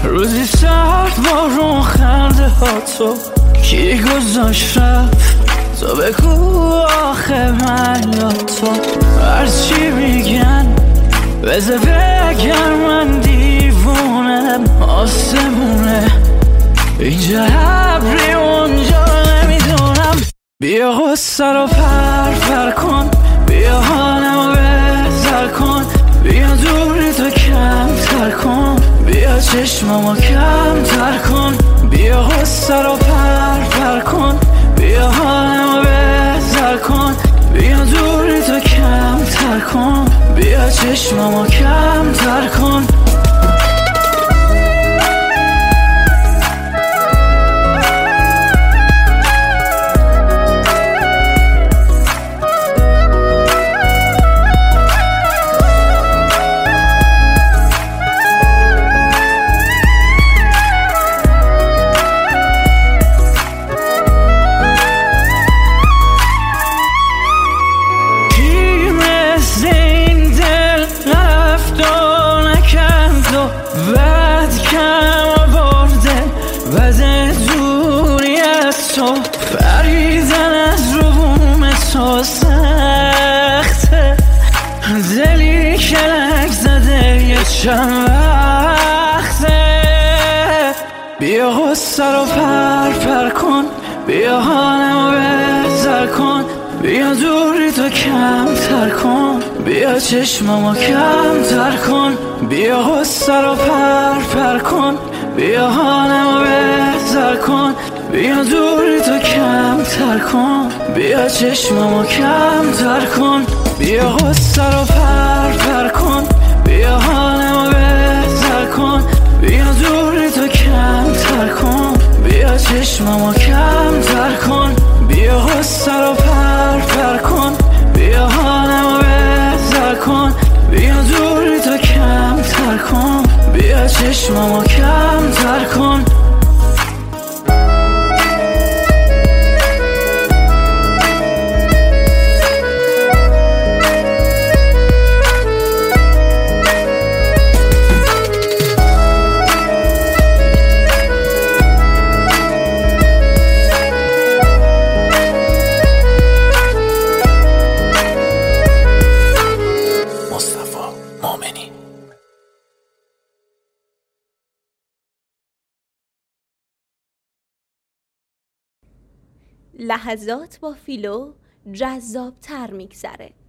روزی سرد بارون خنده ها تو کی گذاشت رفت تو بگو آخه من یا تو هرچی میگن بذار بگم من دیوونم آسمونه اینجا ابری اونجا نمیدونم بیا غصه رو پر کن بیا حالمو بهتر کن بیا دوری تو کمتر کن بیا چشممو کمتر کن بیا غصه رو پر کن بیا حالمو بهتر کن بیا دوری تو کمتر کن بیا چشممو کمتر کن بعد کم آورده بعد دوری از تو پریدن از رو بوم تو سخته دلی کلک زده یه چند وقته بیا غصه رو پر کن بیا حالمو بهتر کن بیا دوری تو کمتر کن بیا چشممو کمتر کن بیا غصه رو پر کن بیا حالمو بهتر کن بیا دوری تو کمتر کن بیا چشممو کمتر کن بیا غصه رو پر کن بیا حالمو بهتر کن بیا دوری تو کمتر کن بیا چشممو کمتر کن بیا غصه رو پر کن بیا حالمو بهتر کن بیا دوری تو کمتر کن بیا چشممو کمتر کن لحظات با فیلو جذاب‌تر میگذره.